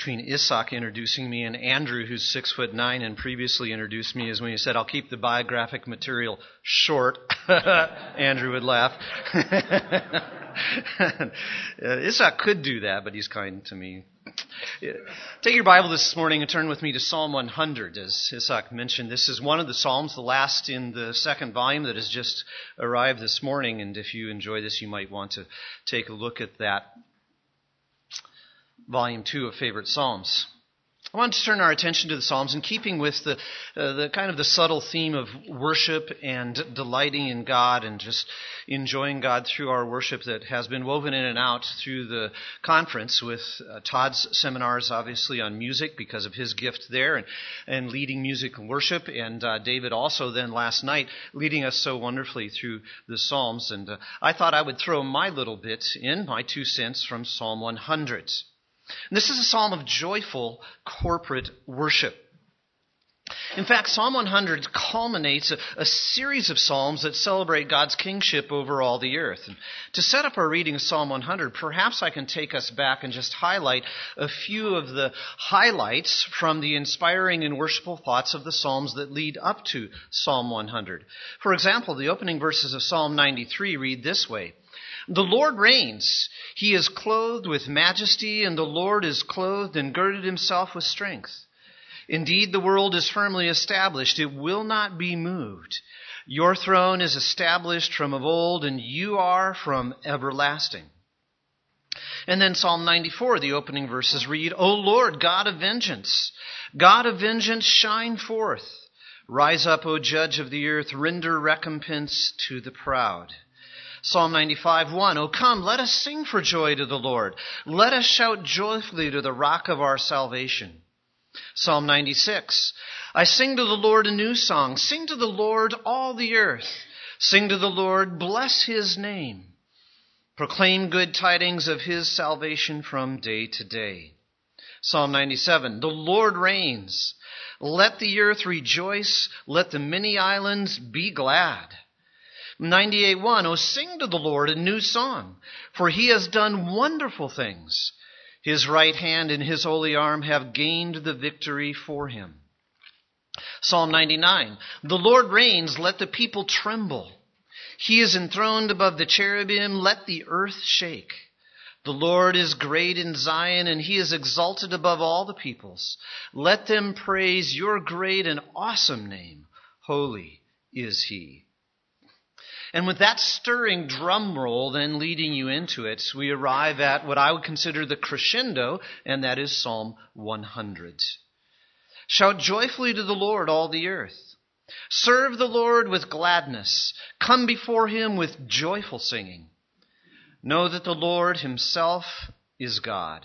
between Isaac introducing me and Andrew, who's 6'9" and previously introduced me, is when he said, "I'll keep the biographic material short." Andrew would laugh. Isaac could do that, but he's kind to me. Take your Bible this morning and turn with me to Psalm 100. As Isaac mentioned, this is one of the Psalms, the last in the second volume that has just arrived this morning. And if you enjoy this, you might want to take a look at that. Volume 2 of Favorite Psalms. I want to turn our attention to the Psalms in keeping with the kind of the subtle theme of worship and delighting in God and just enjoying God through our worship that has been woven in and out through the conference with Todd's seminars, obviously, on music because of his gift there and leading music and worship, and David also then last night leading us so wonderfully through the Psalms. And I thought I would throw my little bit in, my 2 cents from Psalm 100. And this is a psalm of joyful corporate worship. In fact, Psalm 100 culminates a series of psalms that celebrate God's kingship over all the earth. And to set up our reading of Psalm 100, perhaps I can take us back and just highlight a few of the highlights from the inspiring and worshipful thoughts of the psalms that lead up to Psalm 100. For example, the opening verses of Psalm 93 read this way: "The Lord reigns. He is clothed with majesty, and the Lord is clothed and girded himself with strength. Indeed, the world is firmly established. It will not be moved. Your throne is established from of old, and you are from everlasting." And then Psalm 94, the opening verses read, "O Lord, God of vengeance, shine forth. Rise up, O judge of the earth, render recompense to the proud." Psalm 95:1, "O come, let us sing for joy to the Lord. Let us shout joyfully to the rock of our salvation." Psalm 96, "I sing to the Lord a new song. Sing to the Lord, all the earth. Sing to the Lord, bless his name. Proclaim good tidings of his salvation from day to day." Psalm 97, "The Lord reigns. Let the earth rejoice. Let the many islands be glad." 98:1, "O sing to the Lord a new song, for he has done wonderful things. His right hand and his holy arm have gained the victory for him." Psalm 99, "The Lord reigns, let the people tremble. He is enthroned above the cherubim, let the earth shake. The Lord is great in Zion, and he is exalted above all the peoples. Let them praise your great and awesome name. Holy is he." And with that stirring drum roll then leading you into it, we arrive at what I would consider the crescendo, and that is Psalm 100. "Shout joyfully to the Lord, all the earth. Serve the Lord with gladness. Come before him with joyful singing. Know that the Lord himself is God.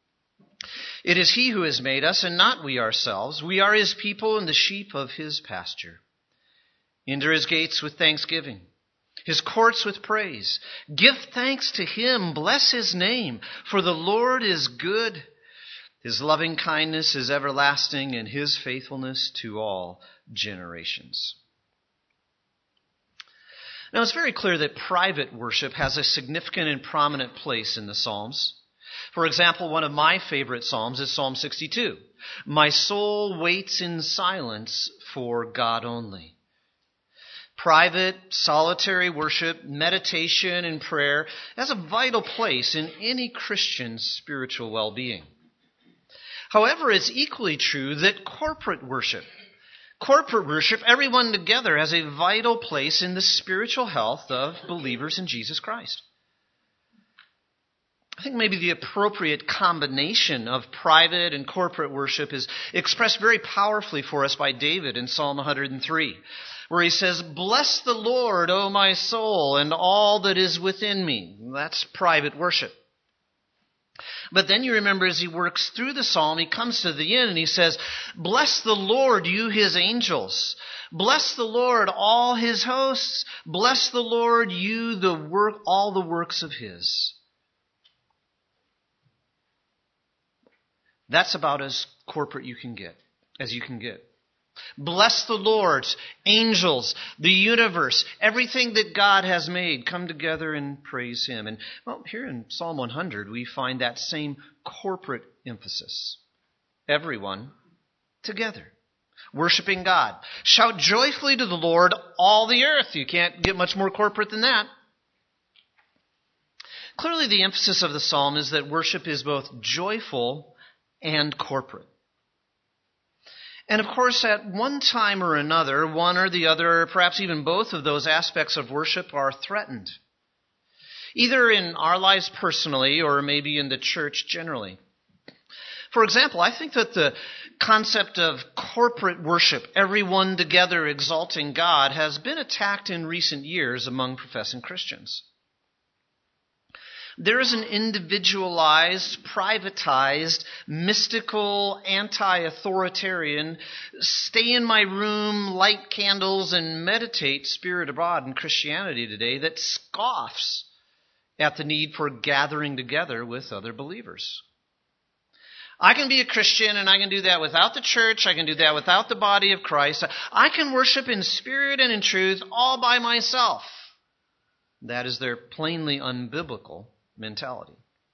It is he who has made us, and not we ourselves. We are his people and the sheep of his pasture. Enter his gates with thanksgiving, his courts with praise. Give thanks to him, bless his name, for the Lord is good. His loving kindness is everlasting, and his faithfulness to all generations." Now, it's very clear that private worship has a significant and prominent place in the Psalms. For example, one of my favorite Psalms is Psalm 62. "My soul waits in silence for God only." Private, solitary worship, meditation, and prayer has a vital place in any Christian's spiritual well-being. However, it's equally true that corporate worship, everyone together, has a vital place in the spiritual health of believers in Jesus Christ. I think maybe the appropriate combination of private and corporate worship is expressed very powerfully for us by David in Psalm 103, where he says, "Bless the Lord, O my soul, and all that is within me." That's private worship. But then you remember as he works through the psalm, he comes to the end and he says, "Bless the Lord, you his angels. Bless the Lord, all his hosts. Bless the Lord, you all the works of his." That's about as corporate as you can get. Bless the Lord, angels, the universe, everything that God has made, come together and praise Him. And well, here in Psalm 100, we find that same corporate emphasis. Everyone together, worshiping God. Shout joyfully to the Lord, all the earth. You can't get much more corporate than that. Clearly, the emphasis of the psalm is that worship is both joyful and corporate. And of course, at one time or another, one or the other, or perhaps even both of those aspects of worship are threatened. Either in our lives personally or maybe in the church generally. For example, I think that the concept of corporate worship, everyone together exalting God, has been attacked in recent years among professing Christians. There is an individualized, privatized, mystical, anti-authoritarian, stay in my room, light candles, and meditate spirit abroad in Christianity today that scoffs at the need for gathering together with other believers. I can be a Christian and I can do that without the church. I can do that without the body of Christ. I can worship in spirit and in truth all by myself. That is their plainly unbiblical mentality.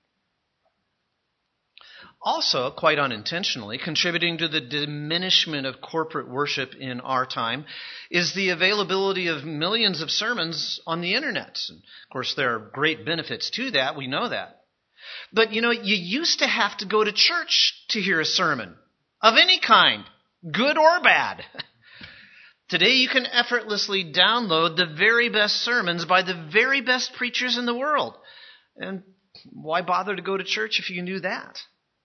Also, quite unintentionally, contributing to the diminishment of corporate worship in our time is the availability of millions of sermons on the internet. And of course, there are great benefits to that. We know that. But, you used to have to go to church to hear a sermon of any kind, good or bad. Today, you can effortlessly download the very best sermons by the very best preachers in the world. And why bother to go to church if you knew that?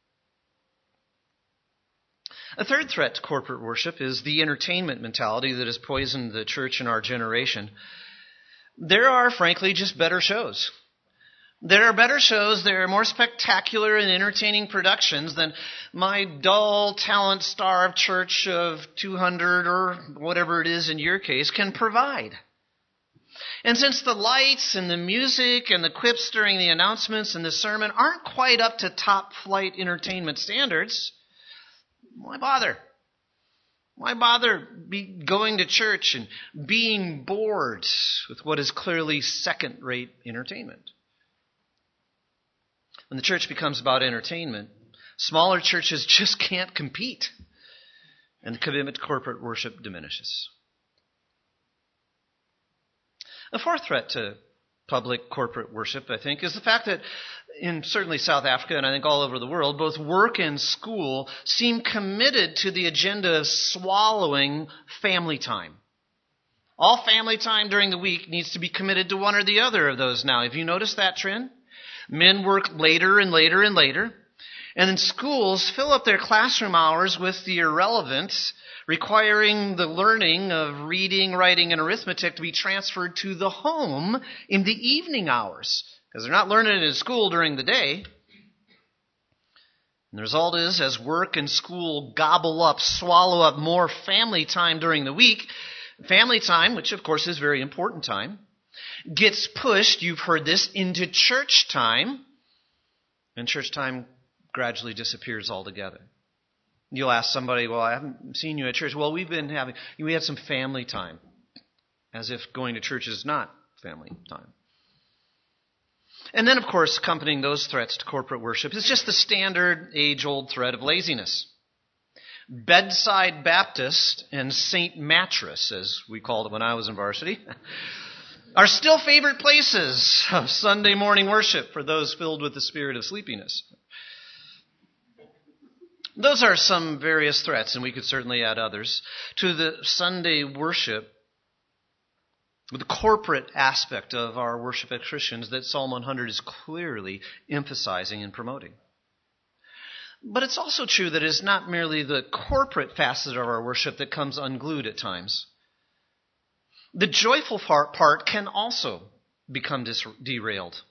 A third threat to corporate worship is the entertainment mentality that has poisoned the church in our generation. There are, frankly, just better shows. There are better shows, there are more spectacular and entertaining productions than my dull, talent-starved church of 200 or whatever it is in your case can provide. And since the lights and the music and the quips during the announcements and the sermon aren't quite up to top-flight entertainment standards, why bother? Why bother going to church and being bored with what is clearly second-rate entertainment? When the church becomes about entertainment, smaller churches just can't compete, and the commitment to corporate worship diminishes. A fourth threat to public corporate worship, I think, is the fact that in certainly South Africa and I think all over the world, both work and school seem committed to the agenda of swallowing family time. All family time during the week needs to be committed to one or the other of those now. Have you noticed that trend? Men work later and later and later. And then schools fill up their classroom hours with the irrelevant, requiring the learning of reading, writing, and arithmetic to be transferred to the home in the evening hours. Because they're not learning it in school during the day. And the result is, as work and school swallow up more family time during the week, family time, which of course is very important time, gets pushed, you've heard this, into church time, and church time gradually disappears altogether. You'll ask somebody, well, I haven't seen you at church. Well, we had some family time, as if going to church is not family time. And then, of course, accompanying those threats to corporate worship is just the standard age-old threat of laziness. Bedside Baptist and St. Mattress, as we called it when I was in varsity, are still favorite places of Sunday morning worship for those filled with the spirit of sleepiness. Those are some various threats, and we could certainly add others, to the Sunday worship, the corporate aspect of our worship as Christians that Psalm 100 is clearly emphasizing and promoting. But it's also true that it's not merely the corporate facet of our worship that comes unglued at times. The joyful part can also become derailed.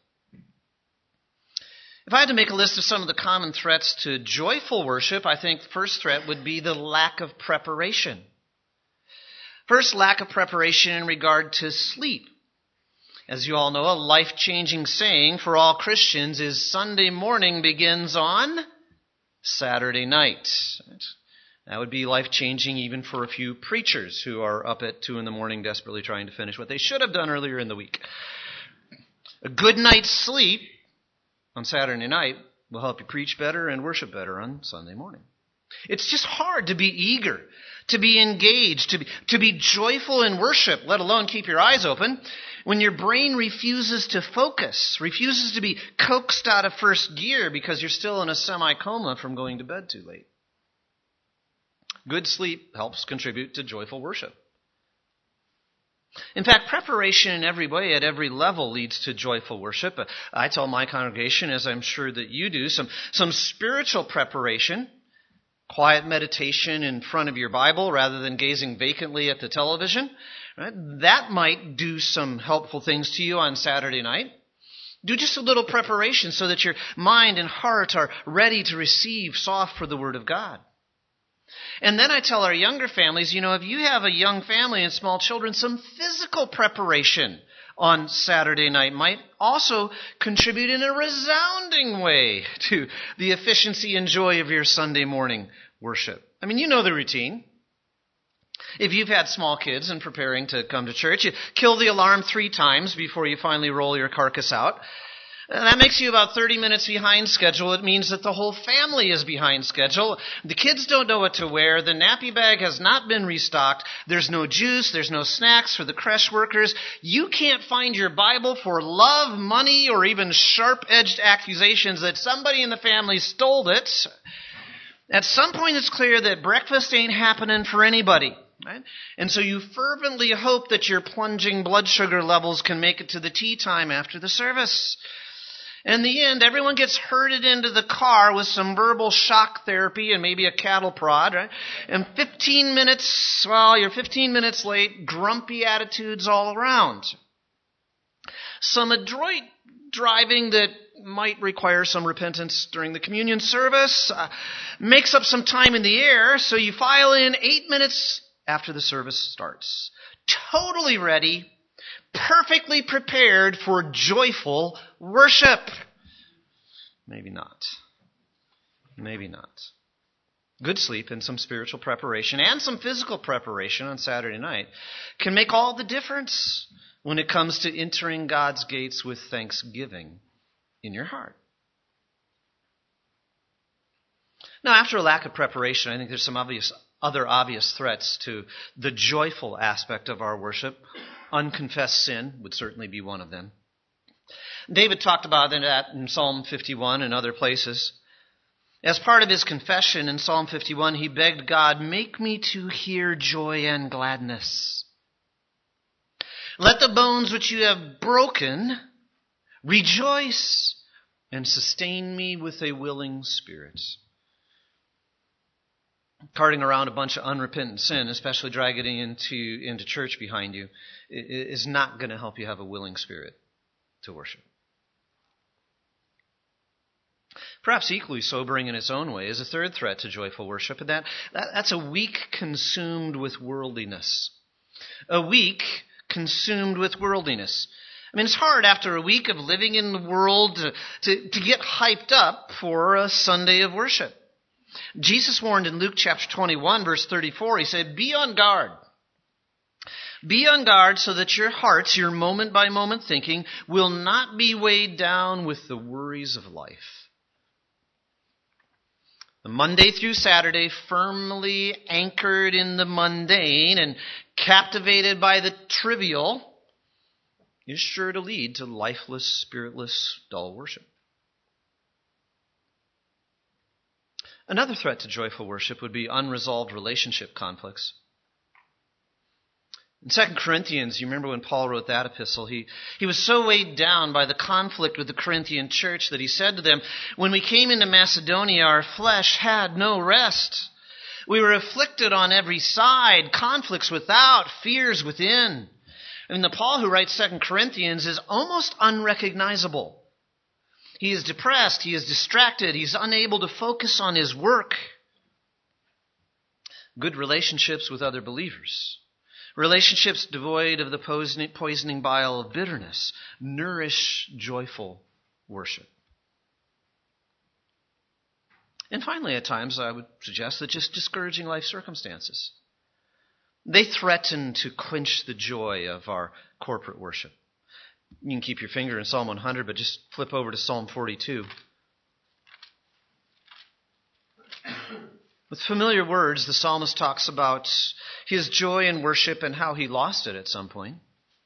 If I had to make a list of some of the common threats to joyful worship, I think the first threat would be the lack of preparation. First, lack of preparation in regard to sleep. As you all know, a life-changing saying for all Christians is Sunday morning begins on Saturday night. That would be life-changing even for a few preachers who are up at 2 a.m. desperately trying to finish what they should have done earlier in the week. A good night's sleep on Saturday night will help you preach better and worship better on Sunday morning. It's just hard to be eager, to be engaged, to be joyful in worship, let alone keep your eyes open, when your brain refuses to focus, refuses to be coaxed out of first gear because you're still in a semi-coma from going to bed too late. Good sleep helps contribute to joyful worship. In fact, preparation in every way at every level leads to joyful worship. I tell my congregation, as I'm sure that you do, some spiritual preparation, quiet meditation in front of your Bible rather than gazing vacantly at the television. Right? That might do some helpful things to you on Saturday night. Do just a little preparation so that your mind and heart are ready to receive soft for the Word of God. And then I tell our younger families, if you have a young family and small children, some physical preparation on Saturday night might also contribute in a resounding way to the efficiency and joy of your Sunday morning worship. I mean, you know the routine. If you've had small kids and preparing to come to church, you kill the alarm 3 times before you finally roll your carcass out. And that makes you about 30 minutes behind schedule. It means that the whole family is behind schedule. The kids don't know what to wear. The nappy bag has not been restocked. There's no juice. There's no snacks for the creche workers. You can't find your Bible for love, money, or even sharp-edged accusations that somebody in the family stole it. At some point, it's clear that breakfast ain't happening for anybody. Right? And so you fervently hope that your plunging blood sugar levels can make it to the tea time after the service. In the end, everyone gets herded into the car with some verbal shock therapy and maybe a cattle prod, right? And 15 minutes, you're 15 minutes late, grumpy attitudes all around. Some adroit driving that might require some repentance during the communion service makes up some time in the air, so you file in 8 minutes after the service starts. Totally ready, perfectly prepared for joyful worship. Maybe not. Maybe not. Good sleep and some spiritual preparation and some physical preparation on Saturday night can make all the difference when it comes to entering God's gates with thanksgiving in your heart. Now, after a lack of preparation, I think there's some other obvious threats to the joyful aspect of our worship. Unconfessed sin would certainly be one of them. David talked about that in Psalm 51 and other places. As part of his confession in Psalm 51, he begged God, "Make me to hear joy and gladness. Let the bones which you have broken rejoice and sustain me with a willing spirit." Carting around a bunch of unrepentant sin, especially dragging it into church behind you, is not going to help you have a willing spirit to worship. Perhaps equally sobering in its own way is a third threat to joyful worship, and that's a week consumed with worldliness. A week consumed with worldliness. I mean, it's hard after a week of living in the world to get hyped up for a Sunday of worship. Jesus warned in Luke chapter 21, verse 34, he said, "Be on guard. Be on guard so that your hearts, your moment-by-moment thinking, will not be weighed down with the worries of life." The Monday through Saturday, firmly anchored in the mundane and captivated by the trivial, is sure to lead to lifeless, spiritless, dull worship. Another threat to joyful worship would be unresolved relationship conflicts. In 2 Corinthians, you remember when Paul wrote that epistle, he was so weighed down by the conflict with the Corinthian church that he said to them, "When we came into Macedonia, our flesh had no rest. We were afflicted on every side, conflicts without, fears within." I mean, the Paul who writes 2 Corinthians is almost unrecognizable. He is depressed, he is distracted, he's unable to focus on his work. Good relationships with other believers, relationships devoid of the poisoning bile of bitterness, nourish joyful worship. And finally, at times, I would suggest that just discouraging life circumstances. They threaten to quench the joy of our corporate worship. You can keep your finger in Psalm 100, but just flip over to Psalm 42. With familiar words, the psalmist talks about his joy in worship and how he lost it at some point.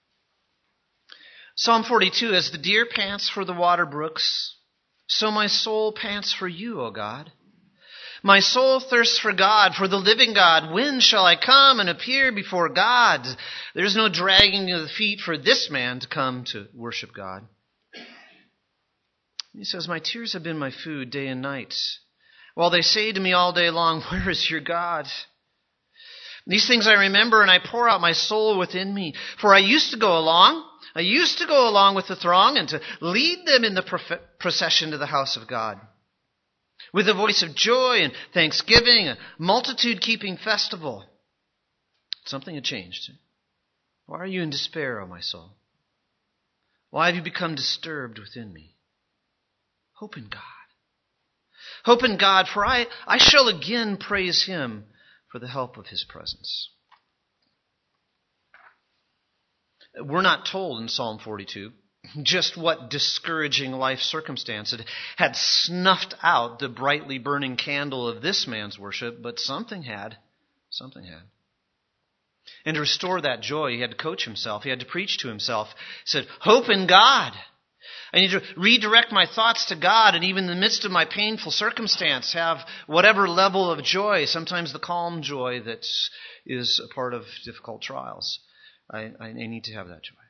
Psalm 42, as the deer pants for the water brooks, so my soul pants for you, O God. My soul thirsts for God, for the living God. When shall I come and appear before God? There's no dragging of the feet for this man to come to worship God. He says, my tears have been my food day and night, while they say to me all day long, where is your God? These things I remember, and I pour out my soul within me. For I used to go along with the throng and to lead them in the procession to the house of God. With a voice of joy and thanksgiving, a multitude keeping festival. Something had changed. Why are you in despair, O my soul? Why have you become disturbed within me? Hope in God. Hope in God, for I shall again praise him for the help of his presence. We're not told in Psalm 42 just what discouraging life circumstance had snuffed out the brightly burning candle of this man's worship, but something had. And to restore that joy, he had to coach himself. He had to preach to himself. He said, hope in God. I need to redirect my thoughts to God, and even in the midst of my painful circumstance, have whatever level of joy, sometimes the calm joy that is a part of difficult trials. I need to have that joy.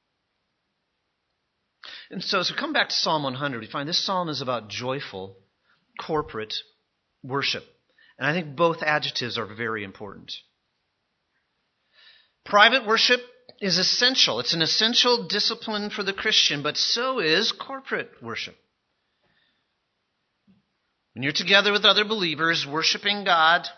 And so as we come back to Psalm 100, we find this psalm is about joyful corporate worship. And I think both adjectives are very important. Private worship is essential. It's an essential discipline for the Christian, but so is corporate worship. When you're together with other believers worshiping God,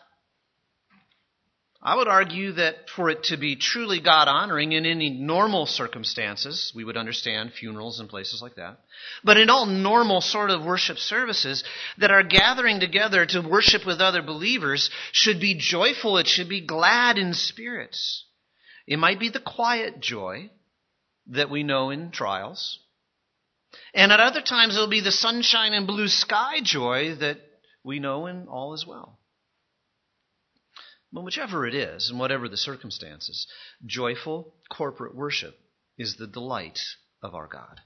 I would argue that for it to be truly God-honoring in any normal circumstances, we would understand funerals and places like that, but in all normal sort of worship services, that our gathering together to worship with other believers should be joyful. It should be glad in spirit. It might be the quiet joy that we know in trials, and at other times it'll be the sunshine and blue sky joy that we know in all is well. But whichever it is, and whatever the circumstances, joyful corporate worship is the delight of our God.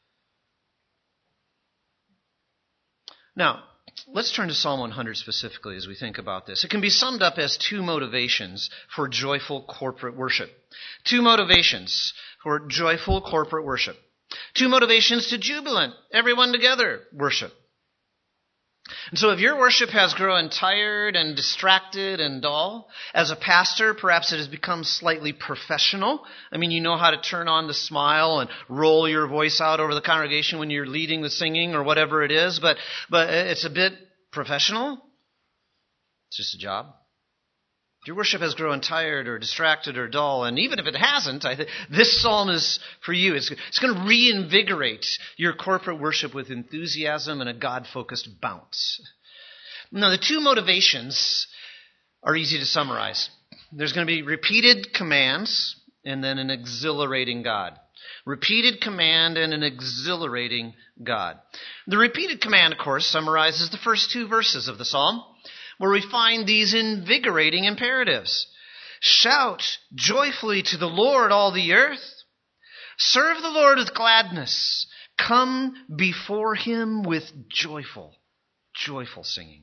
Now, let's turn to Psalm 100 specifically as we think about this. It can be summed up as two motivations for joyful corporate worship. Two motivations for joyful corporate worship. Two motivations to jubilant, everyone together worship. And so if your worship has grown tired and distracted and dull, as a pastor, perhaps it has become slightly professional. I mean, you know how to turn on the smile and roll your voice out over the congregation when you're leading the singing or whatever it is, but it's a bit professional. It's just a job. If your worship has grown tired or distracted or dull, and even if it hasn't, I think this psalm is for you. It's going to reinvigorate your corporate worship with enthusiasm and a God-focused bounce. Now, the two motivations are easy to summarize. There's going to be repeated commands and then an exhilarating God. Repeated command and an exhilarating God. The repeated command, of course, summarizes the first two verses of the psalm, where we find these invigorating imperatives. Shout joyfully to the Lord, all the earth. Serve the Lord with gladness. Come before him with joyful singing.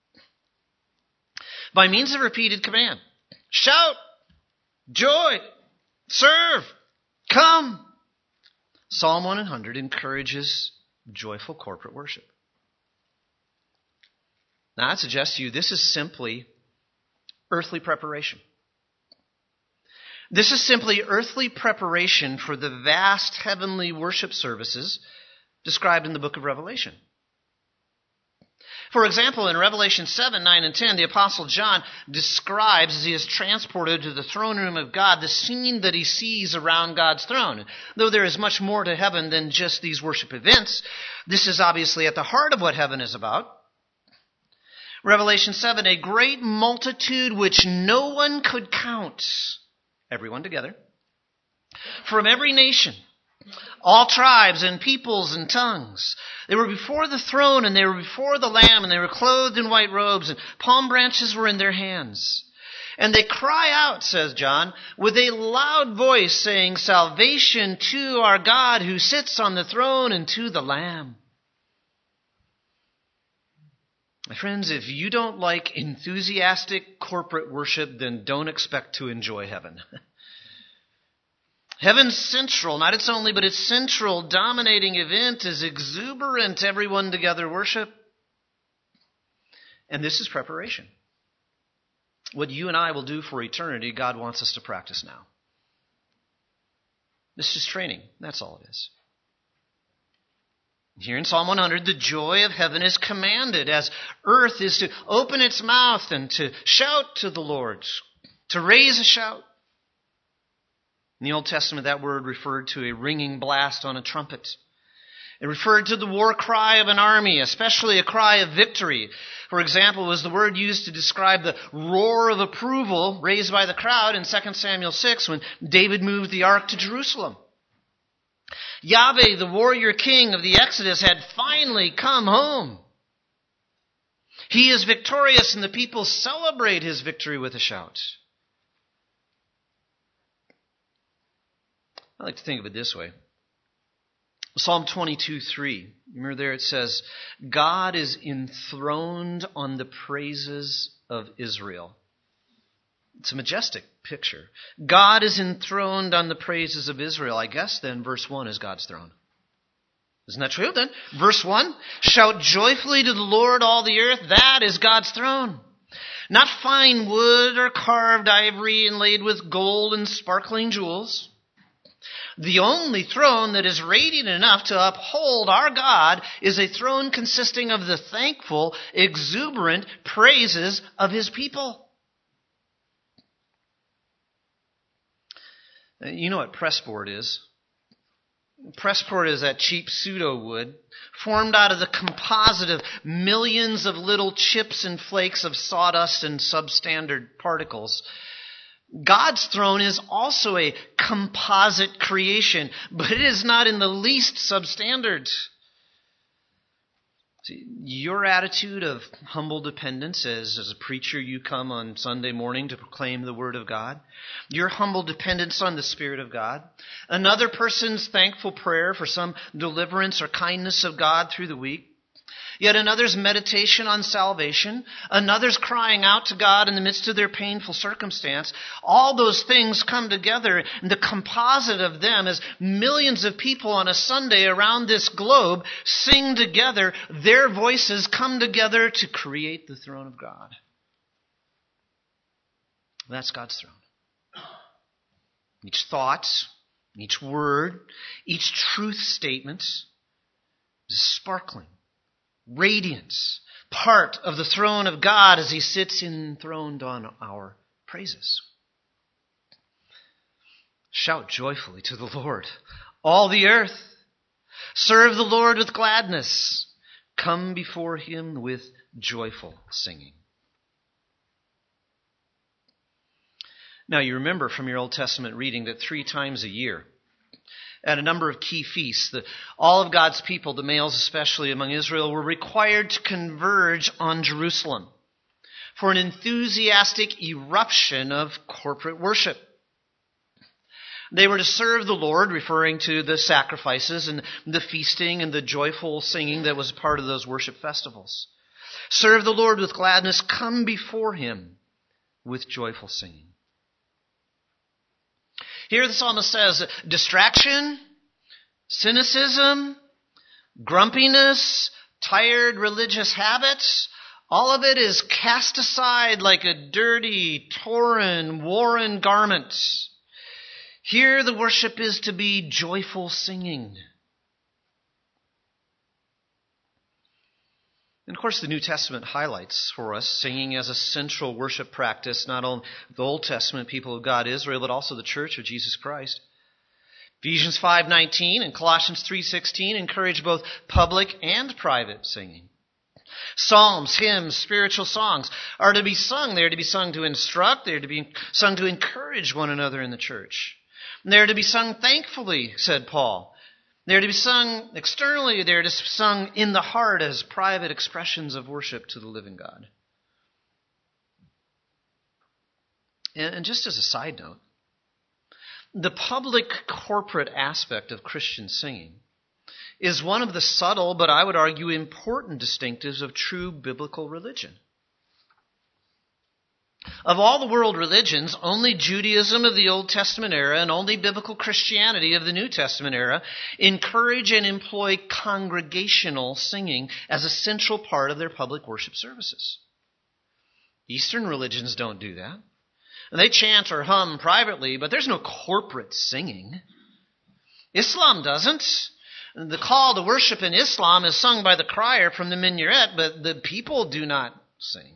By means of repeated command. Shout, joy, serve, come. Psalm 100 encourages joyful corporate worship. Now, I suggest to you this is simply earthly preparation. This is simply earthly preparation for the vast heavenly worship services described in the book of Revelation. For example, in Revelation 7, 9, and 10, the Apostle John describes, as he is transported to the throne room of God, the scene that he sees around God's throne. Though there is much more to heaven than just these worship events, this is obviously at the heart of what heaven is about. Revelation 7, a great multitude which no one could count, everyone together, from every nation, all tribes and peoples and tongues. They were before the throne and they were before the Lamb, and they were clothed in white robes, and palm branches were in their hands. And they cry out, says John, with a loud voice, saying, salvation to our God who sits on the throne and to the Lamb. My friends, if you don't like enthusiastic corporate worship, then don't expect to enjoy heaven. Heaven's central, not its only, but its central dominating event is exuberant everyone together worship. And this is preparation. What you and I will do for eternity, God wants us to practice now. This is training. That's all it is. Here in Psalm 100, the joy of heaven is commanded as earth is to open its mouth and to shout to the Lord, to raise a shout. In the Old Testament, that word referred to a ringing blast on a trumpet. It referred to the war cry of an army, especially a cry of victory. For example, was the word used to describe the roar of approval raised by the crowd in 2 Samuel 6 when David moved the ark to Jerusalem. Yahweh, the warrior king of the Exodus, had finally come home. He is victorious, and the people celebrate his victory with a shout. I like to think of it this way. Psalm 22:3. Remember there it says, God is enthroned on the praises of Israel. It's a majestic picture. God is enthroned on the praises of Israel. I guess then verse 1 is God's throne. Isn't that true then? Verse 1, shout joyfully to the Lord, all the earth. That is God's throne. Not fine wood or carved ivory inlaid with gold and sparkling jewels. The only throne that is radiant enough to uphold our God is a throne consisting of the thankful, exuberant praises of his people. You know what pressboard is? Pressboard is that cheap pseudo wood formed out of the composite of millions of little chips and flakes of sawdust and substandard particles. God's throne is also a composite creation, but it is not in the least substandard. See, your attitude of humble dependence as a preacher you come on Sunday morning to proclaim the Word of God, your humble dependence on the Spirit of God, another person's thankful prayer for some deliverance or kindness of God through the week, yet another's meditation on salvation, another's crying out to God in the midst of their painful circumstance. All those things come together, and the composite of them is millions of people on a Sunday around this globe sing together. Their voices come together to create the throne of God. That's God's throne. Each thought, each word, each truth statement is sparkling radiance, part of the throne of God as he sits enthroned on our praises. Shout joyfully to the Lord, all the earth. Serve the Lord with gladness. Come before him with joyful singing. Now you remember from your Old Testament reading that 3 times a year, at a number of key feasts, all of God's people, the males especially among Israel, were required to converge on Jerusalem for an enthusiastic eruption of corporate worship. They were to serve the Lord, referring to the sacrifices and the feasting and the joyful singing that was part of those worship festivals. Serve the Lord with gladness. Come before him with joyful singing. Here the psalmist says, distraction, cynicism, grumpiness, tired religious habits, all of it is cast aside like a dirty, torn, worn garment. Here the worship is to be joyful singing. And of course, the New Testament highlights for us singing as a central worship practice, not only the Old Testament people of God, Israel, but also the Church of Jesus Christ. Ephesians 5:19 and Colossians 3:16 encourage both public and private singing. Psalms, hymns, spiritual songs are to be sung. They are to be sung to instruct. They are to be sung to encourage one another in the church. And they are to be sung thankfully, said Paul. They are to be sung externally. They are to be sung in the heart as private expressions of worship to the living God. And just as a side note, the public corporate aspect of Christian singing is one of the subtle, but I would argue important distinctives of true biblical religion. Of all the world religions, only Judaism of the Old Testament era and only biblical Christianity of the New Testament era encourage and employ congregational singing as a central part of their public worship services. Eastern religions don't do that. They chant or hum privately, but there's no corporate singing. Islam doesn't. The call to worship in Islam is sung by the crier from the minaret, but the people do not sing.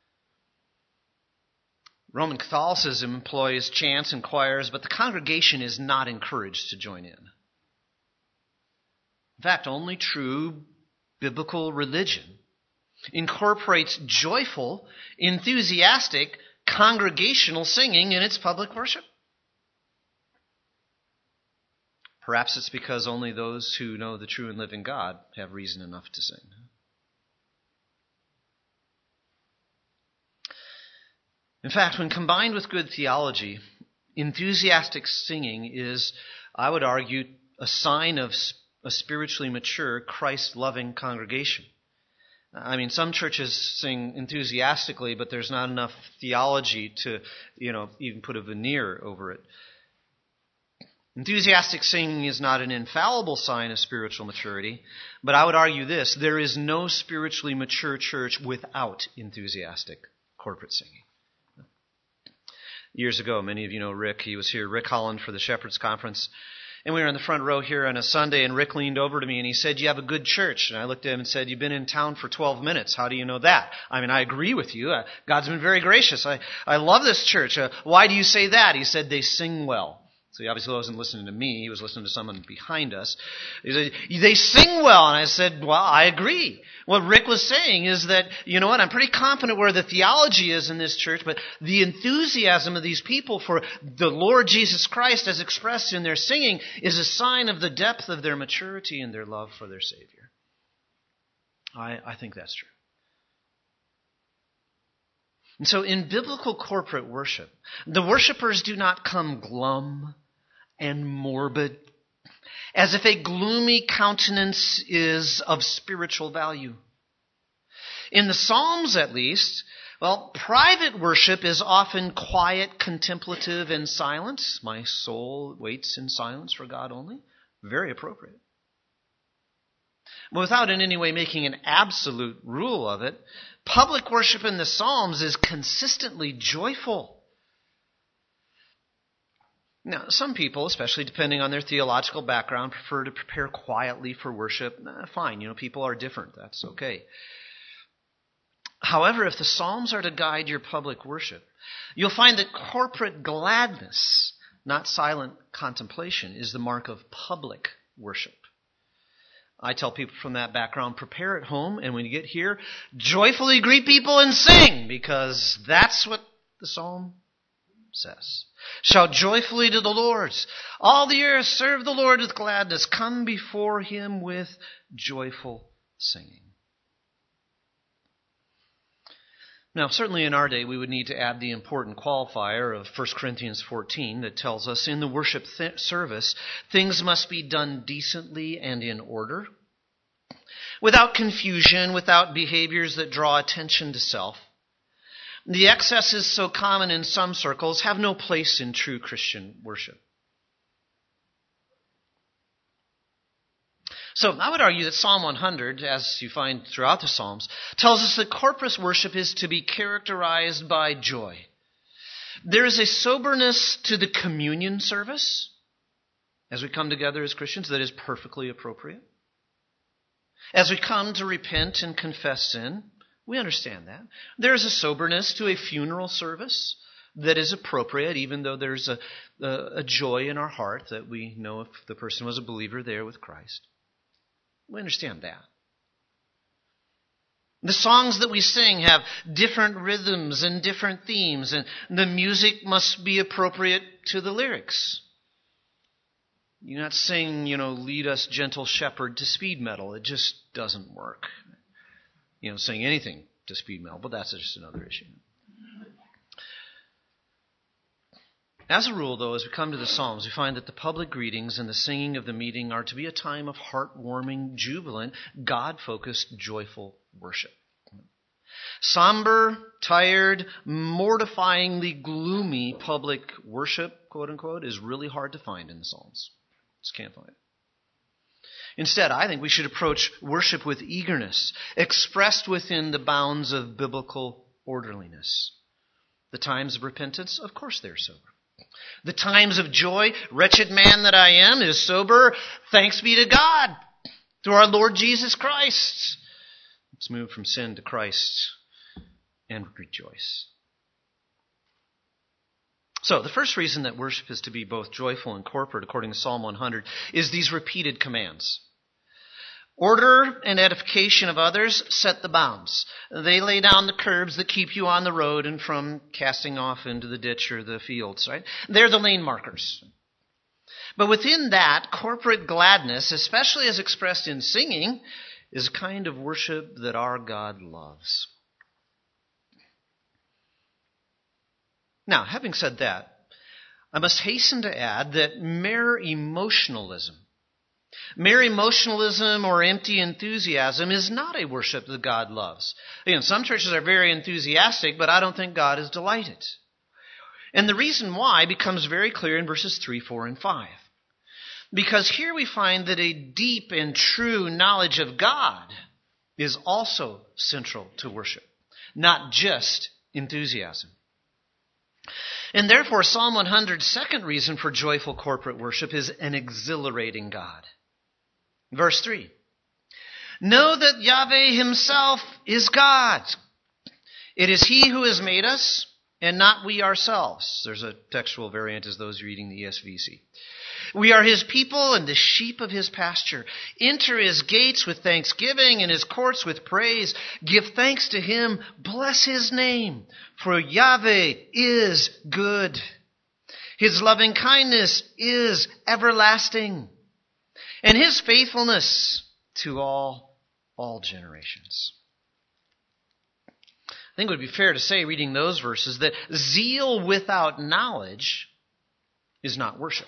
Roman Catholicism employs chants and choirs, but the congregation is not encouraged to join in. In fact, only true biblical religion incorporates joyful, enthusiastic, congregational singing in its public worship. Perhaps it's because only those who know the true and living God have reason enough to sing. In fact, when combined with good theology, enthusiastic singing is, I would argue, a sign of a spiritually mature, Christ-loving congregation. I mean, some churches sing enthusiastically, but there's not enough theology to, even put a veneer over it. Enthusiastic singing is not an infallible sign of spiritual maturity, but I would argue this: there is no spiritually mature church without enthusiastic corporate singing. Years ago, many of you know Rick. He was here, Rick Holland, for the Shepherds Conference. And we were in the front row here on a Sunday, and Rick leaned over to me and he said, "You have a good church." And I looked at him and said, "You've been in town for 12 minutes. How do you know that?" I mean, I agree with you. God's been very gracious. I love this church. Why do you say that? He said, "They sing well." So he obviously wasn't listening to me. He was listening to someone behind us. He said, "They sing well." And I said, "Well, I agree." What Rick was saying is that, you know what, I'm pretty confident where the theology is in this church, but the enthusiasm of these people for the Lord Jesus Christ as expressed in their singing is a sign of the depth of their maturity and their love for their Savior. I think that's true. And so in biblical corporate worship, the worshipers do not come glum and morbid, as if a gloomy countenance is of spiritual value. In the Psalms, at least, private worship is often quiet, contemplative, and silent. My soul waits in silence for God only. Very appropriate. Without in any way making an absolute rule of it, public worship in the Psalms is consistently joyful. Now, some people, especially depending on their theological background, prefer to prepare quietly for worship. Fine, people are different. That's okay. However, if the Psalms are to guide your public worship, you'll find that corporate gladness, not silent contemplation, is the mark of public worship. I tell people from that background, prepare at home, and when you get here, joyfully greet people and sing, because that's what the Psalm says. Shout joyfully to the Lord. All the earth, serve the Lord with gladness. Come before him with joyful singing. Now, certainly in our day, we would need to add the important qualifier of 1 Corinthians 14 that tells us in the worship service, things must be done decently and in order, without confusion, without behaviors that draw attention to self. The excesses so common in some circles have no place in true Christian worship. So I would argue that Psalm 100, as you find throughout the Psalms, tells us that corporate worship is to be characterized by joy. There is a soberness to the communion service as we come together as Christians that is perfectly appropriate. As we come to repent and confess sin, we understand that. There is a soberness to a funeral service that is appropriate, even though there's a joy in our heart that we know if the person was a believer there with Christ. We understand that. The songs that we sing have different rhythms and different themes, and the music must be appropriate to the lyrics. You not sing, lead us gentle shepherd to speed metal. It just doesn't work. Sing anything to speed metal, but that's just another issue. As a rule, though, as we come to the Psalms, we find that the public greetings and the singing of the meeting are to be a time of heartwarming, jubilant, God-focused, joyful worship. Somber, tired, mortifyingly gloomy public worship, quote unquote, is really hard to find in the Psalms. Just can't find it. Instead, I think we should approach worship with eagerness, expressed within the bounds of biblical orderliness. The times of repentance, of course they're sober. The times of joy, wretched man that I am, is sober. Thanks be to God through our Lord Jesus Christ. Let's move from sin to Christ and rejoice. So, the first reason that worship is to be both joyful and corporate, according to Psalm 100, is these repeated commands. Order and edification of others set the bounds. They lay down the curbs that keep you on the road and from casting off into the ditch or the fields, right? They're the lane markers. But within that, corporate gladness, especially as expressed in singing, is a kind of worship that our God loves. Now, having said that, I must hasten to add that mere emotionalism or empty enthusiasm is not a worship that God loves. Some churches are very enthusiastic, but I don't think God is delighted. And the reason why becomes very clear in verses 3, 4, and 5. Because here we find that a deep and true knowledge of God is also central to worship, not just enthusiasm. And therefore, Psalm 100's second reason for joyful corporate worship is an exhilarating God. Verse 3. Know that Yahweh himself is God. It is he who has made us, and not we ourselves. There's a textual variant as those reading the ESV. We are his people and the sheep of his pasture. Enter his gates with thanksgiving and his courts with praise. Give thanks to him. Bless his name. For Yahweh is good. His loving kindness is everlasting. And his faithfulness to all generations. I think it would be fair to say, reading those verses, that zeal without knowledge is not worship.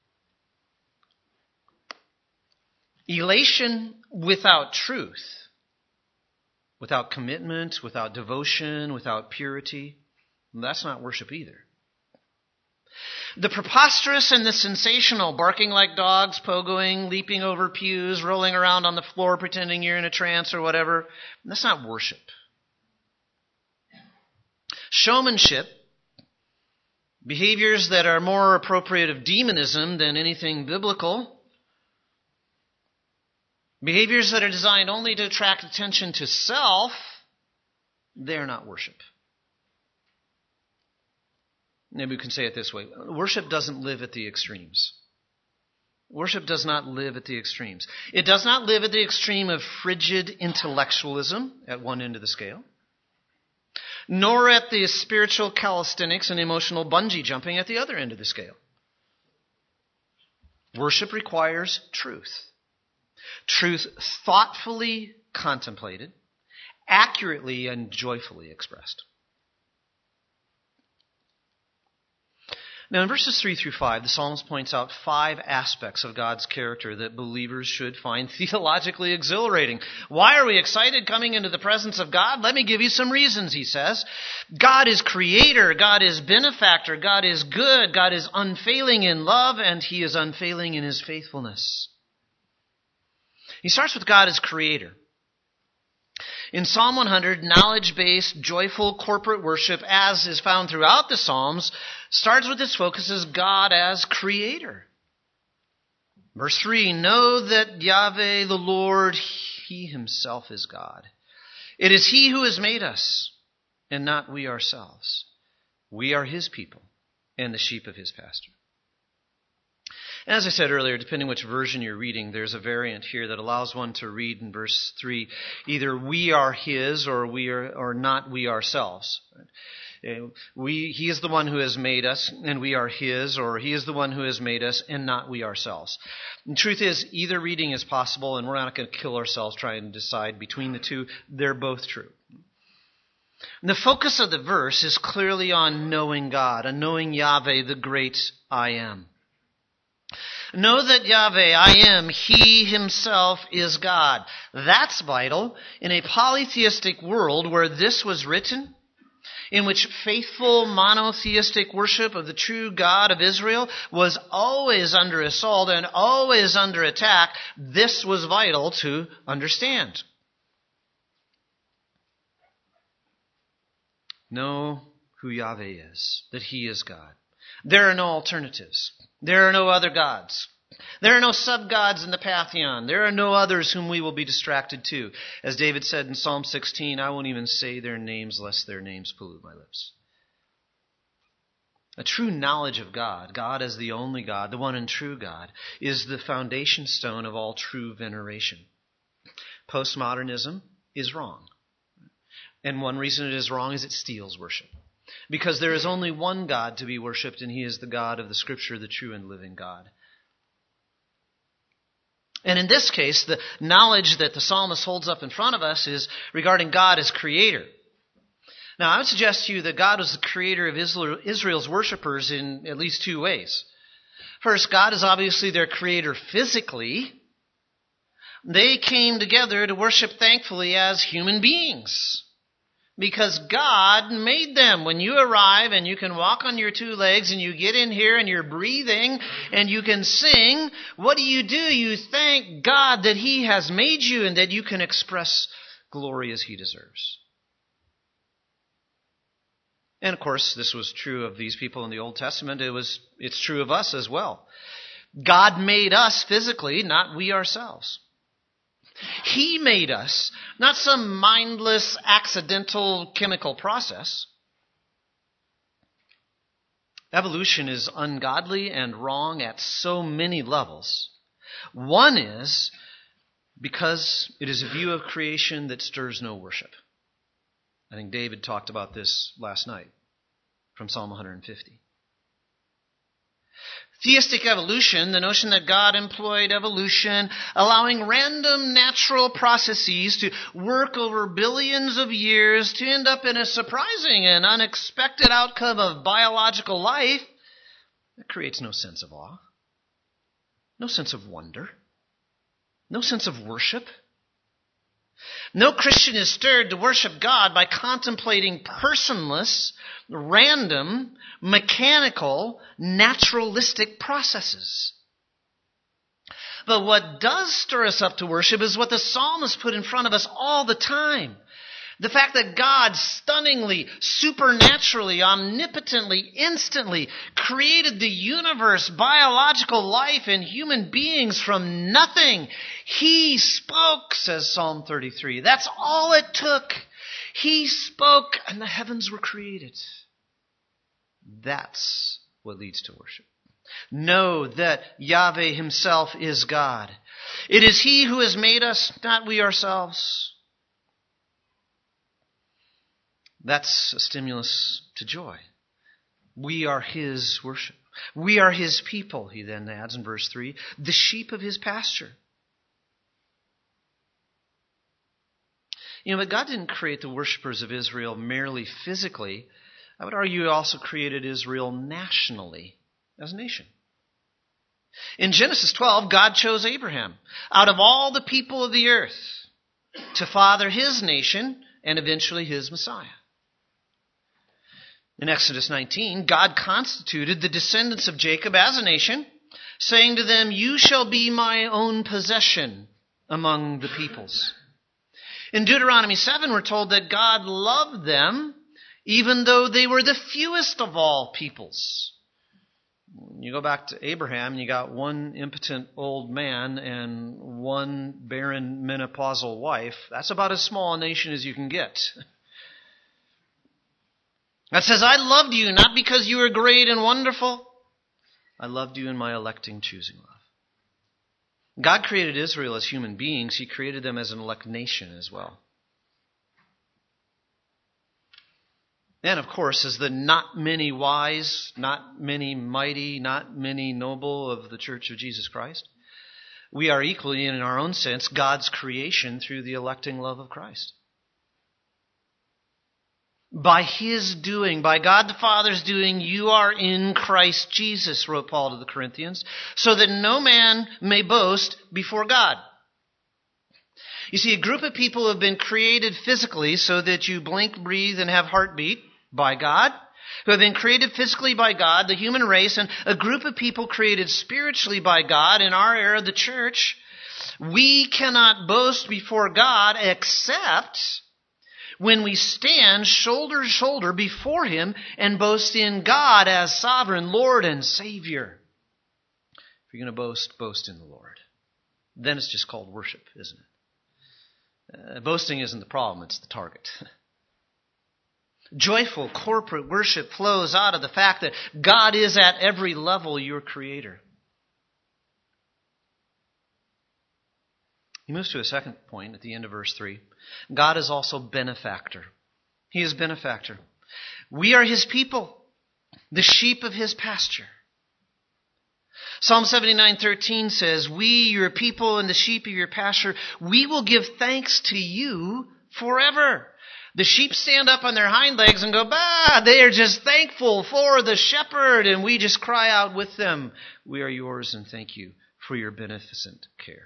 Elation without truth, without commitment, without devotion, without purity, that's not worship either. The preposterous and the sensational, barking like dogs, pogoing, leaping over pews, rolling around on the floor pretending you're in a trance or whatever, that's not worship. Showmanship, behaviors that are more appropriate of demonism than anything biblical, behaviors that are designed only to attract attention to self, they're not worship. Maybe we can say it this way. Worship doesn't live at the extremes. Worship does not live at the extremes. It does not live at the extreme of frigid intellectualism at one end of the scale, nor at the spiritual calisthenics and emotional bungee jumping at the other end of the scale. Worship requires truth. Truth thoughtfully contemplated, accurately and joyfully expressed. Now in verses 3 through 5, the psalmist points out 5 aspects of God's character that believers should find theologically exhilarating. Why are we excited coming into the presence of God? Let me give you some reasons, he says. God is creator, God is benefactor, God is good, God is unfailing in love, and he is unfailing in his faithfulness. He starts with God as creator. In Psalm 100, knowledge-based, joyful corporate worship, as is found throughout the Psalms, starts with its focus as God as creator. Verse 3, know that Yahweh the Lord, he himself is God. It is he who has made us, and not we ourselves. We are his people and the sheep of his pasture. As I said earlier, depending which version you're reading, there's a variant here that allows one to read in verse 3, either we are his or not we ourselves. He is the one who has made us, and we are his, or he is the one who has made us, and not we ourselves. The truth is, either reading is possible, and we're not going to kill ourselves trying to decide between the two. They're both true. And the focus of the verse is clearly on knowing God, on knowing Yahweh, the great I am. Know that Yahweh, I am, He Himself is God. That's vital in a polytheistic world where this was written, in which faithful monotheistic worship of the true God of Israel was always under assault and always under attack. This was vital to understand. Know who Yahweh is, that He is God. There are no alternatives. There are no other gods. There are no sub-gods in the pantheon. There are no others whom we will be distracted to. As David said in Psalm 16, I won't even say their names lest their names pollute my lips. A true knowledge of God, God as the only God, the one and true God, is the foundation stone of all true veneration. Postmodernism is wrong. And one reason it is wrong is it steals worship. Because there is only one God to be worshipped, and He is the God of the Scripture, the true and living God. And in this case, the knowledge that the psalmist holds up in front of us is regarding God as creator. Now, I would suggest to you that God was the creator of Israel's worshipers in at least two ways. First, God is obviously their creator physically. They came together to worship thankfully as human beings. Because God made them. When you arrive and you can walk on your two legs and you get in here and you're breathing and you can sing, what do? You thank God that He has made you and that you can express glory as He deserves. And of course, this was true of these people in the Old Testament. It's true of us as well. God made us physically, not we ourselves. He made us, not some mindless, accidental chemical process. Evolution is ungodly and wrong at so many levels. One is because it is a view of creation that stirs no worship. I think David talked about this last night from Psalm 150. Theistic evolution, the notion that God employed evolution, allowing random natural processes to work over billions of years to end up in a surprising and unexpected outcome of biological life, that creates no sense of awe, no sense of wonder, no sense of worship. No Christian is stirred to worship God by contemplating personless, random, mechanical, naturalistic processes. But what does stir us up to worship is what the psalmist put in front of us all the time. The fact that God stunningly, supernaturally, omnipotently, instantly created the universe, biological life, and human beings from nothing. He spoke, says Psalm 33. That's all it took. He spoke and the heavens were created. That's what leads to worship. Know that Yahweh Himself is God. It is He who has made us, not we ourselves. That's a stimulus to joy. We are His worship. We are His people, he then adds in verse 3, the sheep of His pasture. But God didn't create the worshipers of Israel merely physically. I would argue He also created Israel nationally, as a nation. In Genesis 12, God chose Abraham out of all the people of the earth to father His nation and eventually His Messiah. In Exodus 19, God constituted the descendants of Jacob as a nation, saying to them, you shall be my own possession among the peoples. In Deuteronomy 7, we're told that God loved them even though they were the fewest of all peoples. You go back to Abraham, you got one impotent old man and one barren menopausal wife. That's about as small a nation as you can get. That says, I loved you not because you were great and wonderful. I loved you in my electing, choosing love. God created Israel as human beings. He created them as an elect nation as well. And of course, as the not many wise, not many mighty, not many noble of the Church of Jesus Christ, we are equally, in our own sense, God's creation through the electing love of Christ. By His doing, by God the Father's doing, you are in Christ Jesus, wrote Paul to the Corinthians, so that no man may boast before God. You see, a group of people have been created physically so that you blink, breathe, and have heartbeat by God, who have been created physically by God, the human race, and a group of people created spiritually by God, in our era, the church. We cannot boast before God except when we stand shoulder to shoulder before Him and boast in God as sovereign Lord and Savior. If you're going to boast, boast in the Lord. Then it's just called worship, isn't it? Boasting isn't the problem, it's the target. Joyful corporate worship flows out of the fact that God is at every level your Creator. He moves to a second point at the end of verse 3. God is also benefactor. He is benefactor. We are His people, the sheep of His pasture. Psalm 79:13 says, we, your people and the sheep of your pasture, we will give thanks to you forever. The sheep stand up on their hind legs and go, bah! They are just thankful for the shepherd, and we just cry out with them, we are yours and thank you for your beneficent care.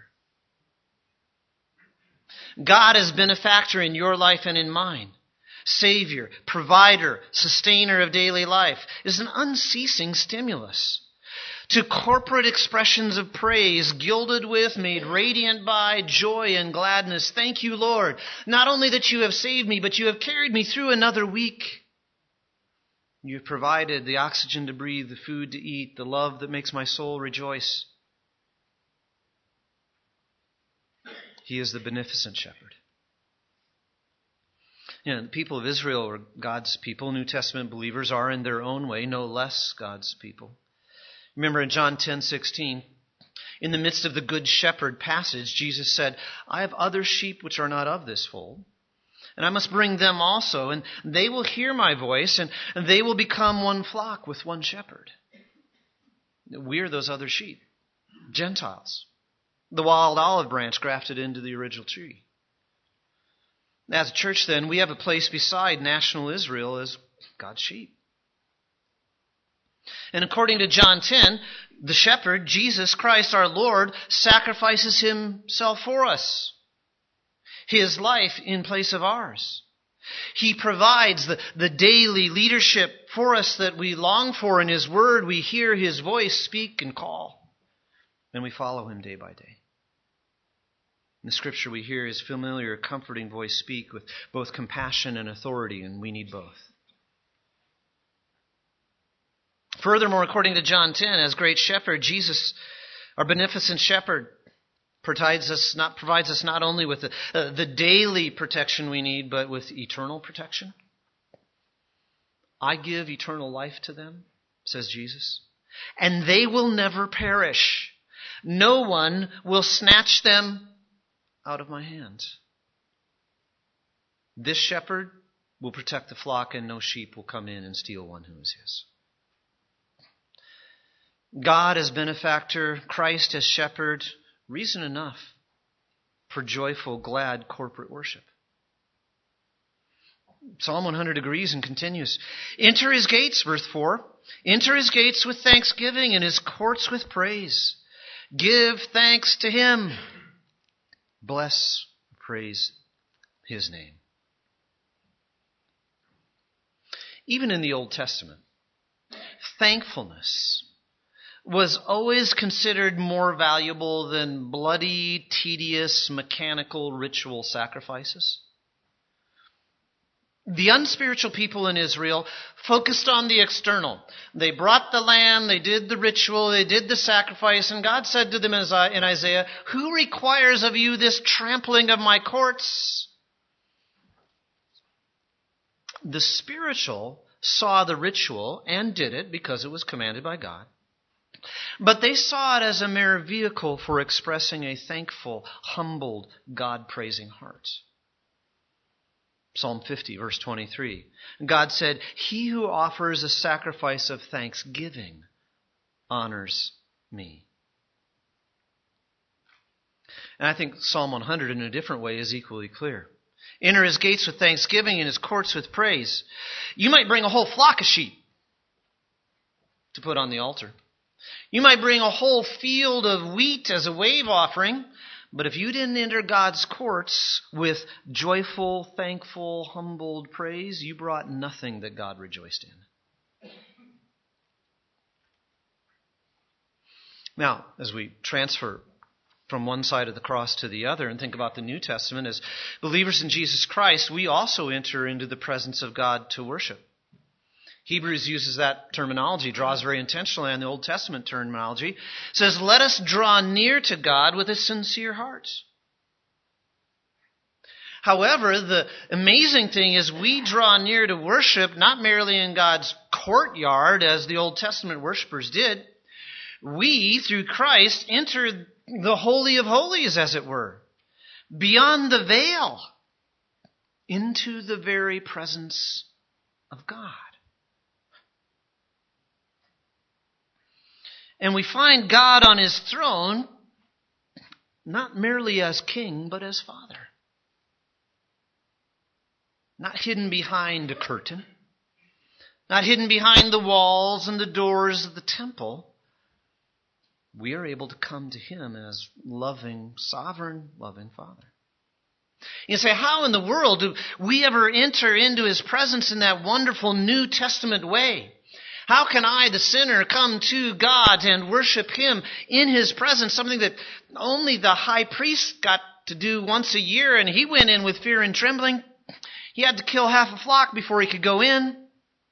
God is benefactor in your life and in mine. Savior, provider, sustainer of daily life is an unceasing stimulus to corporate expressions of praise, gilded with, made radiant by joy and gladness. Thank you, Lord. Not only that you have saved me, but you have carried me through another week. You have provided the oxygen to breathe, the food to eat, the love that makes my soul rejoice. He is the beneficent shepherd. You know, the people of Israel are God's people. New Testament believers are in their own way no less God's people. Remember in John 10:16, in the midst of the Good Shepherd passage, Jesus said, I have other sheep which are not of this fold, and I must bring them also, and they will hear my voice, and they will become one flock with one shepherd. We are those other sheep, Gentiles, the wild olive branch grafted into the original tree. As a church, then, we have a place beside national Israel as God's sheep. And according to John 10, the shepherd, Jesus Christ our Lord, sacrifices Himself for us. His life in place of ours. He provides the daily leadership for us that we long for in His Word. We hear His voice speak and call. And we follow Him day by day. In the Scripture we hear His familiar, comforting voice speak with both compassion and authority, and we need both. Furthermore, according to John 10, as great shepherd, Jesus, our beneficent shepherd, provides us not only with the daily protection we need, but with eternal protection. I give eternal life to them, says Jesus, and they will never perish. No one will snatch them out of my hands. This shepherd will protect the flock, and no sheep will come in and steal one who is his. God as benefactor, Christ as shepherd, reason enough for joyful, glad corporate worship. Psalm 100 agrees and continues. Enter His gates, verse 4. Enter His gates with thanksgiving and His courts with praise. Give thanks to Him. Bless, praise His name. Even in the Old Testament, thankfulness was always considered more valuable than bloody, tedious, mechanical ritual sacrifices. The unspiritual people in Israel focused on the external. They brought the lamb, they did the ritual, they did the sacrifice, and God said to them in Isaiah, who requires of you this trampling of my courts? The spiritual saw the ritual and did it because it was commanded by God. But they saw it as a mere vehicle for expressing a thankful, humbled, God-praising heart. Psalm 50, verse 23. God said, "He who offers a sacrifice of thanksgiving honors me." And I think Psalm 100 in a different way is equally clear. Enter his gates with thanksgiving and his courts with praise. You might bring a whole flock of sheep to put on the altar. You might bring a whole field of wheat as a wave offering, but if you didn't enter God's courts with joyful, thankful, humbled praise, you brought nothing that God rejoiced in. Now, as we transfer from one side of the cross to the other and think about the New Testament, as believers in Jesus Christ, we also enter into the presence of God to worship. Hebrews uses that terminology, draws very intentionally on the Old Testament terminology. It says, "Let us draw near to God with a sincere heart." However, the amazing thing is we draw near to worship not merely in God's courtyard, as the Old Testament worshipers did. We, through Christ, enter the Holy of Holies, as it were, beyond the veil, into the very presence of God. And we find God on his throne, not merely as king, but as Father. Not hidden behind a curtain. Not hidden behind the walls and the doors of the temple. We are able to come to him as loving, sovereign, loving Father. You say, how in the world do we ever enter into his presence in that wonderful New Testament way? How can I, the sinner, come to God and worship him in his presence? Something that only the high priest got to do once a year, and he went in with fear and trembling. He had to kill half a flock before he could go in.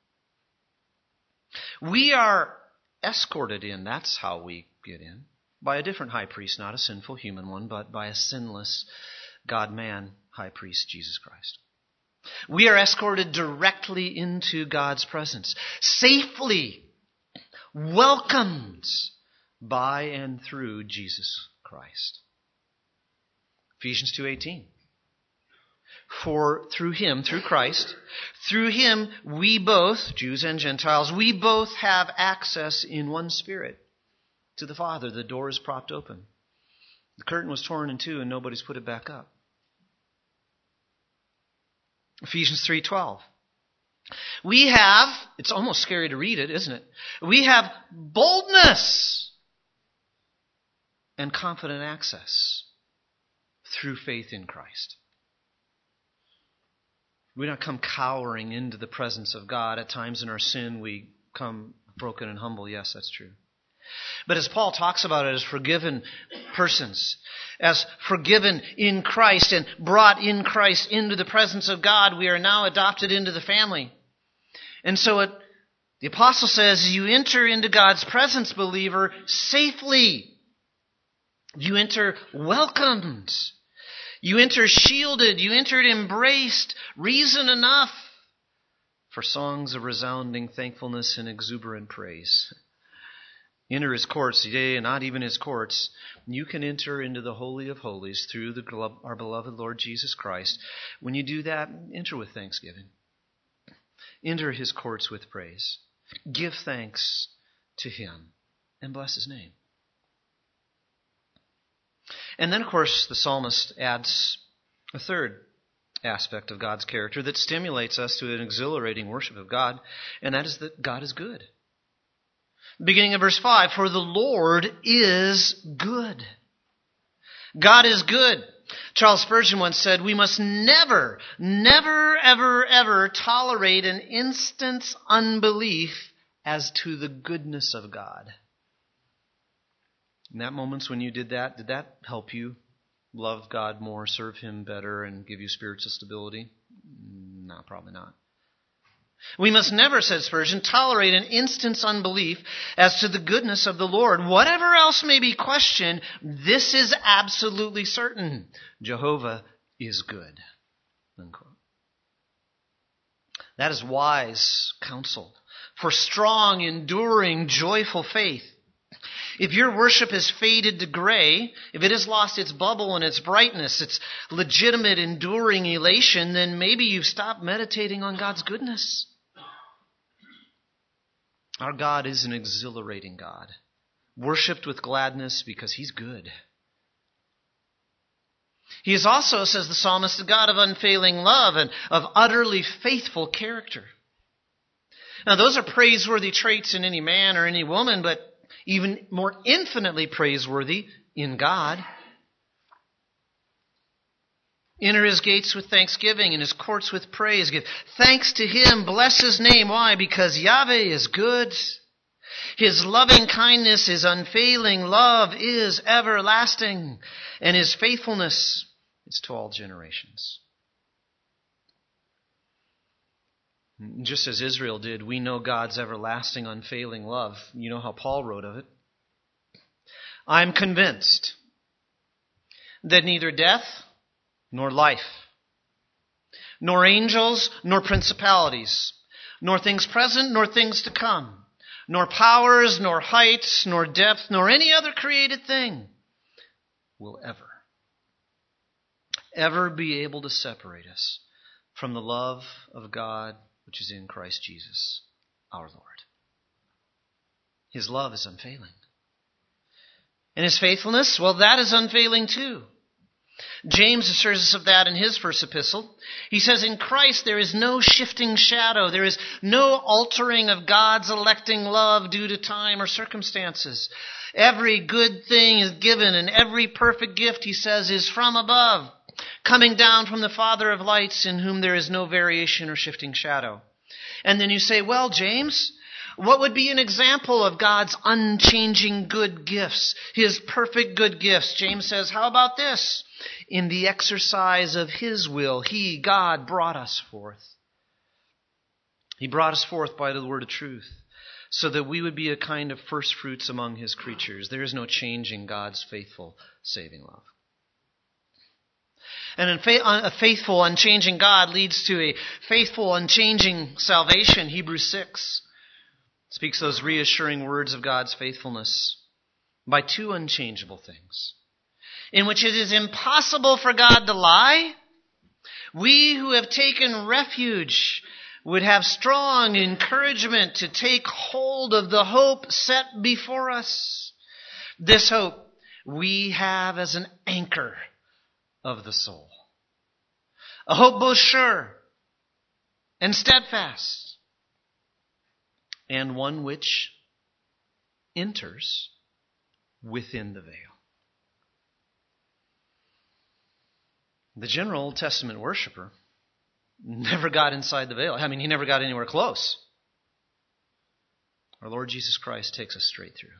We are escorted in. That's how we get in. By a different high priest, not a sinful human one, but by a sinless God-man high priest, Jesus Christ. We are escorted directly into God's presence, safely welcomed by and through Jesus Christ. Ephesians 2:18. For through him, through Christ, through him we both, Jews and Gentiles, we both have access in one Spirit to the Father. The door is propped open. The curtain was torn in two and nobody's put it back up. Ephesians 3:12. We have, it's almost scary to read it, isn't it? We have boldness and confident access through faith in Christ. We don't come cowering into the presence of God. At times in our sin we come broken and humble. Yes, that's true. But as Paul talks about it as forgiven persons, as forgiven in Christ and brought in Christ into the presence of God, we are now adopted into the family. And so the apostle says, you enter into God's presence, believer, safely. You enter welcomed. You enter shielded. You enter embraced. Reason enough for songs of resounding thankfulness and exuberant praise. Enter his courts, yea, not even his courts. You can enter into the Holy of Holies through our beloved Lord Jesus Christ. When you do that, enter with thanksgiving. Enter his courts with praise. Give thanks to him and bless his name. And then, of course, the psalmist adds a third aspect of God's character that stimulates us to an exhilarating worship of God, and that is that God is good. Beginning of verse 5, for the Lord is good. God is good. Charles Spurgeon once said, we must never, ever tolerate an instant's unbelief as to the goodness of God. In that moments when you did that help you love God more, serve him better, and give you spiritual stability? No, probably not. We must never, said Spurgeon, tolerate an instant's unbelief as to the goodness of the Lord. Whatever else may be questioned, this is absolutely certain. Jehovah is good. Unquote. That is wise counsel for strong, enduring, joyful faith. If your worship has faded to gray, if it has lost its bubble and its brightness, its legitimate, enduring elation, then maybe you've stopped meditating on God's goodness. Our God is an exhilarating God, worshipped with gladness because He's good. He is also, says the psalmist, a God of unfailing love and of utterly faithful character. Now, those are praiseworthy traits in any man or any woman, but even more infinitely praiseworthy in God. Enter His gates with thanksgiving and His courts with praise. Give thanks to Him. Bless His name. Why? Because Yahweh is good. His loving kindness, His unfailing love is everlasting. And His faithfulness is to all generations. Just as Israel did, we know God's everlasting, unfailing love. You know how Paul wrote of it. I'm convinced that neither death nor life, nor angels, nor principalities, nor things present, nor things to come, nor powers, nor heights, nor depth, nor any other created thing will ever be able to separate us from the love of God which is in Christ Jesus, our Lord. His love is unfailing. And His faithfulness, well, that is unfailing too. James assures us of that in his first epistle. He says, in Christ there is no shifting shadow. There is no altering of God's electing love due to time or circumstances. Every good thing is given, and every perfect gift, he says, is from above, coming down from the Father of lights, in whom there is no variation or shifting shadow. And then you say, well, James, what would be an example of God's unchanging good gifts, His perfect good gifts? James says, how about this? In the exercise of His will, He, God, brought us forth. He brought us forth by the word of truth, so that we would be a kind of first fruits among His creatures. There is no changing God's faithful, saving love. And a faithful, unchanging God leads to a faithful, unchanging salvation. Hebrews 6 speaks those reassuring words of God's faithfulness by two unchangeable things, in which it is impossible for God to lie. We who have taken refuge would have strong encouragement to take hold of the hope set before us. This hope we have as an anchor of the soul. A hope both sure and steadfast, and one which enters within the veil. The general Old Testament worshiper never got inside the veil. I mean, he never got anywhere close. Our Lord Jesus Christ takes us straight through.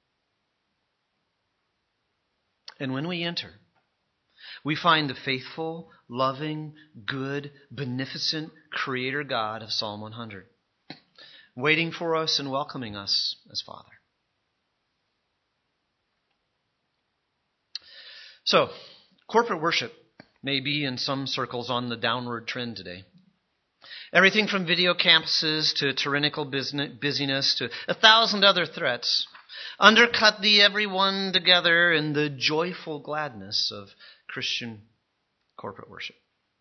And when we enter, we find the faithful, loving, good, beneficent Creator God of Psalm 100, waiting for us and welcoming us as Father. So, corporate worship may be in some circles on the downward trend today. Everything from video campuses to tyrannical busyness to 1,000 other threats undercut the everyone together in the joyful gladness of Christian corporate worship.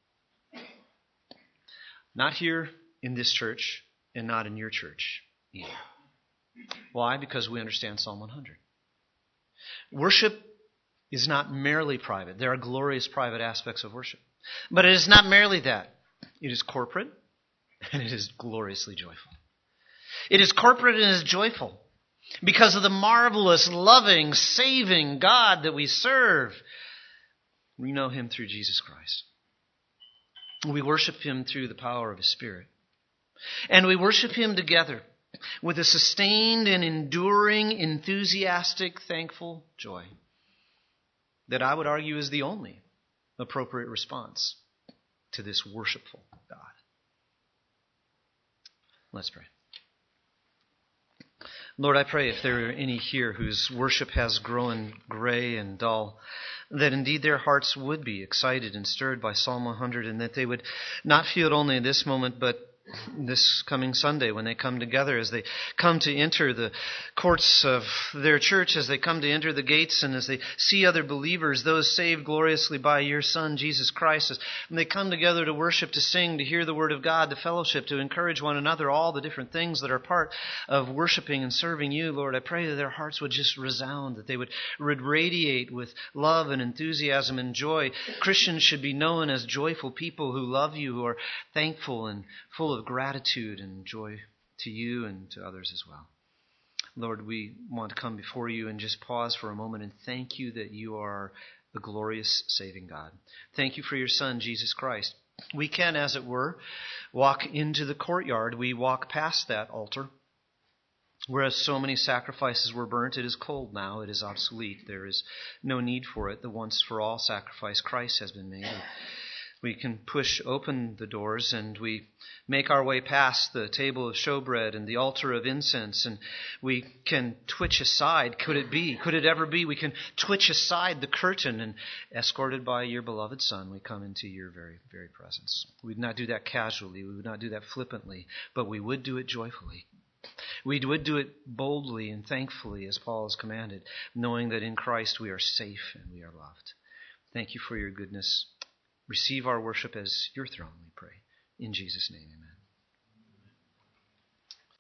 Not here in this church and not in your church either. Why? Because we understand Psalm 100. Worship is not merely private. There are glorious private aspects of worship. But it is not merely that. It is corporate and it is gloriously joyful. It is corporate and it is joyful because of the marvelous, loving, saving God that we serve. We know Him through Jesus Christ. We worship Him through the power of His Spirit. And we worship Him together with a sustained and enduring, enthusiastic, thankful joy that I would argue is the only appropriate response to this worshipful God. Let's pray. Lord, I pray if there are any here whose worship has grown gray and dull, that indeed their hearts would be excited and stirred by Psalm 100, and that they would not feel it only in this moment, but this coming Sunday when they come together, as they come to enter the courts of their church, as they come to enter the gates, and as they see other believers, those saved gloriously by your Son, Jesus Christ, as they come together to worship, to sing, to hear the Word of God, to fellowship, to encourage one another, all the different things that are part of worshiping and serving you, Lord, I pray that their hearts would just resound, that they would radiate with love and enthusiasm and joy. Christians should be known as joyful people who love you, who are thankful and full of gratitude and joy to you and to others as well. Lord, we want to come before you and just pause for a moment and thank you that you are the glorious saving God. Thank you for your Son, Jesus Christ. We can, as it were, walk into the courtyard. We walk past that altar. Whereas so many sacrifices were burnt, it is cold now. It is obsolete. There is no need for it. The once-for-all sacrifice, Christ, has been made. We can push open the doors and we make our way past the table of showbread and the altar of incense, and we can twitch aside. Could it ever be? We can twitch aside the curtain, and escorted by your beloved Son, we come into your very, very presence. We would not do that casually. We would not do that flippantly, but we would do it joyfully. We would do it boldly and thankfully, as Paul has commanded, knowing that in Christ we are safe and we are loved. Thank you for your goodness. Receive our worship as your throne, we pray. In Jesus' name, amen.